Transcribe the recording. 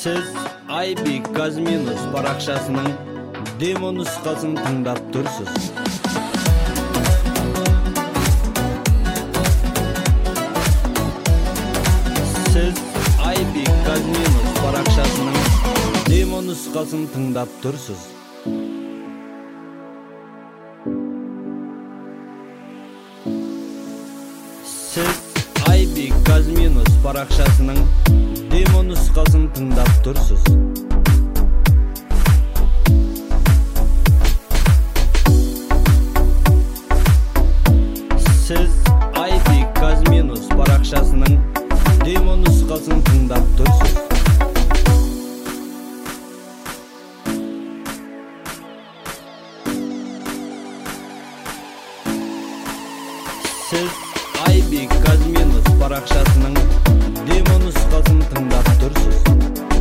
Siz Aybek Казминус парақшасының демо нұсқасын тыңдап тұрсыз. Siz Aybek Казминус парақшасының демо нұсқасын тыңдап тұрсыз. Siz Aybek Казминус парақшасының демо нұсқасын тыңдап тұрсыз. Siz Aybek Казминус парақшасының демо нұсқасын тыңдап тұрсыз. Siz Aybek Казминус парақшасының демо нұсқасын тыңдап тұрсыз.